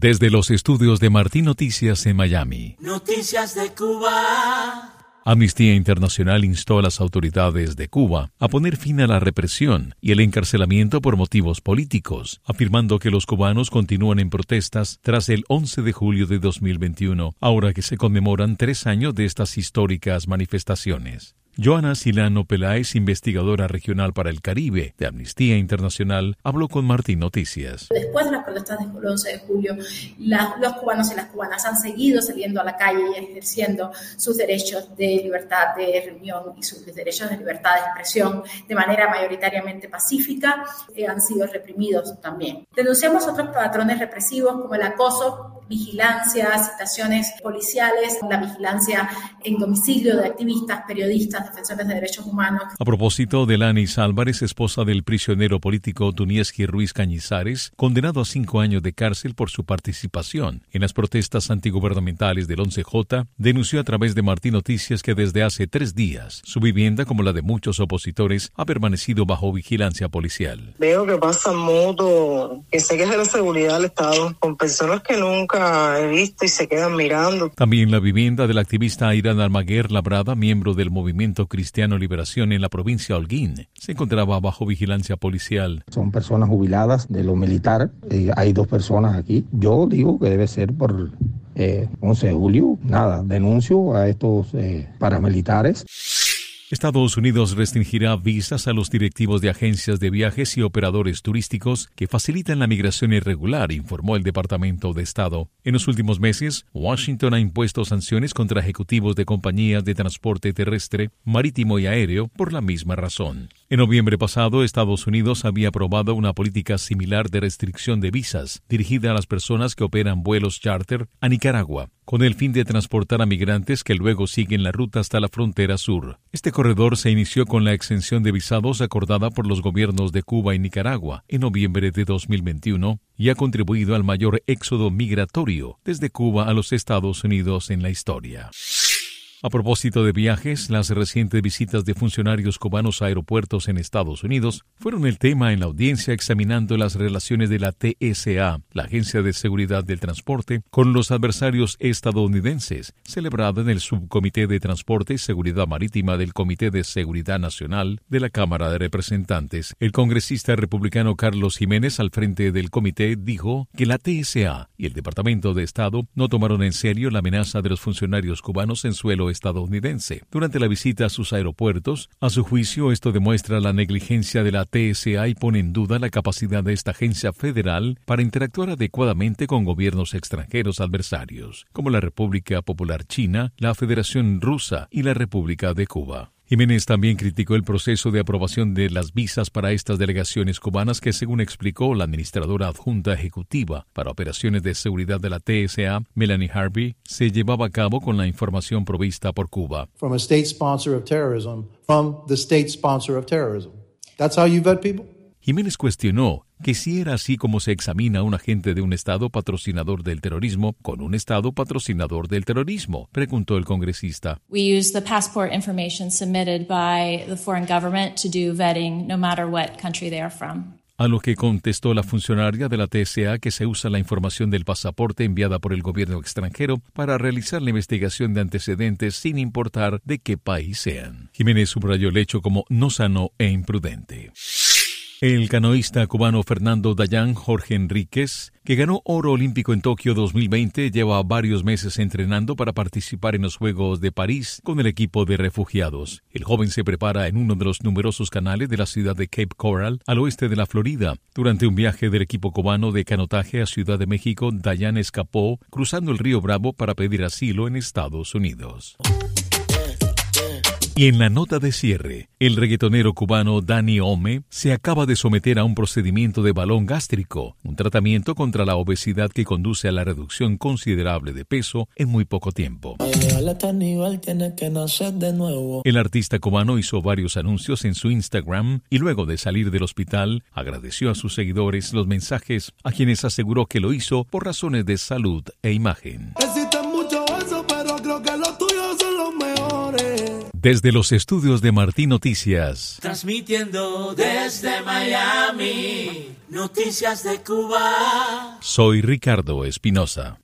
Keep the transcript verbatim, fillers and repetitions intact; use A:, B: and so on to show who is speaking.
A: Desde los estudios de Martín Noticias en Miami.
B: Noticias de Cuba.
A: Amnistía Internacional instó a las autoridades de Cuba a poner fin a la represión y el encarcelamiento por motivos políticos, afirmando que los cubanos continúan en protestas tras el once de julio de dos mil veintiuno, ahora que se conmemoran tres años de estas históricas manifestaciones. Joana Silano Peláez, investigadora regional para el Caribe de Amnistía Internacional, habló con Martín Noticias.
C: Después de las protestas del once de julio, la, los cubanos y las cubanas han seguido saliendo a la calle y ejerciendo sus derechos de libertad de reunión y sus derechos de libertad de expresión de manera mayoritariamente pacífica, eh, han sido reprimidos también. Denunciamos otros patrones represivos como el acoso, vigilancia, citaciones policiales, la vigilancia en domicilio de activistas, periodistas, defensores de derechos humanos.
A: A propósito de Lanis Álvarez, esposa del prisionero político Dunieski Ruiz Cañizares, condenado a cinco años de cárcel por su participación en las protestas antigubernamentales del once J, denunció a través de Martín Noticias que desde hace tres días su vivienda, como la de muchos opositores, ha permanecido bajo vigilancia policial.
D: Veo que pasan motos, que sé que es de la seguridad del Estado, con personas que nunca he visto y se quedan mirando.
A: También la vivienda del activista Airán Almaguer Labrada, miembro del movimiento Cristiano Liberación en la provincia de Holguín, se encontraba bajo vigilancia policial.
E: Son personas jubiladas de lo militar. Eh, hay dos personas aquí. Yo digo que debe ser por eh, once de julio. Nada, denuncio a estos eh, paramilitares.
A: Estados Unidos restringirá visas a los directivos de agencias de viajes y operadores turísticos que facilitan la migración irregular, informó el Departamento de Estado. En los últimos meses, Washington ha impuesto sanciones contra ejecutivos de compañías de transporte terrestre, marítimo y aéreo por la misma razón. En noviembre pasado, Estados Unidos había aprobado una política similar de restricción de visas dirigida a las personas que operan vuelos charter a Nicaragua, con el fin de transportar a migrantes que luego siguen la ruta hasta la frontera sur. Este corredor se inició con la exención de visados acordada por los gobiernos de Cuba y Nicaragua en noviembre de dos mil veintiuno y ha contribuido al mayor éxodo migratorio desde Cuba a los Estados Unidos en la historia. A propósito de viajes, las recientes visitas de funcionarios cubanos a aeropuertos en Estados Unidos fueron el tema en la audiencia examinando las relaciones de la T S A, la Agencia de Seguridad del Transporte, con los adversarios estadounidenses, celebrada en el Subcomité de Transporte y Seguridad Marítima del Comité de Seguridad Nacional de la Cámara de Representantes. El congresista republicano Carlos Jiménez, al frente del comité, dijo que la T S A y el Departamento de Estado no tomaron en serio la amenaza de los funcionarios cubanos en suelo estadounidense durante la visita a sus aeropuertos. A su juicio, esto demuestra la negligencia de la T S A y pone en duda la capacidad de esta agencia federal para interactuar adecuadamente con gobiernos extranjeros adversarios, como la República Popular China, la Federación Rusa y la República de Cuba. Jiménez también criticó el proceso de aprobación de las visas para estas delegaciones cubanas que, según explicó la administradora adjunta ejecutiva para operaciones de seguridad de la T S A, Melanie Harvey, se llevaba a cabo con la información provista por Cuba.
F: From a state sponsor of terrorism, from the state sponsor of terrorism. That's how you vet people?
A: Jiménez cuestionó que si era así como se examina a un agente de un Estado patrocinador del terrorismo con un Estado patrocinador del terrorismo, preguntó el congresista.
G: We use the passport information submitted by the foreign government to do vetting no matter what country they are from.
A: A lo que contestó la funcionaria de la T S A que se usa la información del pasaporte enviada por el gobierno extranjero para realizar la investigación de antecedentes sin importar de qué país sean. Jiménez subrayó el hecho como no sano e imprudente. El canoísta cubano Fernando Dayan Jorge Enríquez, que ganó oro olímpico en Tokio dos mil veinte, lleva varios meses entrenando para participar en los Juegos de París con el equipo de refugiados. El joven se prepara en uno de los numerosos canales de la ciudad de Cape Coral, al oeste de la Florida. Durante un viaje del equipo cubano de canotaje a Ciudad de México, Dayan escapó cruzando el río Bravo para pedir asilo en Estados Unidos. Y en la nota de cierre, el reggaetonero cubano Dani Ome se acaba de someter a un procedimiento de balón gástrico, un tratamiento contra la obesidad que conduce a la reducción considerable de peso en muy poco tiempo. El artista cubano hizo varios anuncios en su Instagram y luego de salir del hospital agradeció a sus seguidores los mensajes, a quienes aseguró que lo hizo por razones de salud e imagen.
B: Existen muchos besos, pero creo que los tuyos son los mejores.
A: Desde los estudios de Martín Noticias.
B: Transmitiendo desde Miami, Noticias de Cuba.
A: Soy Ricardo Espinosa.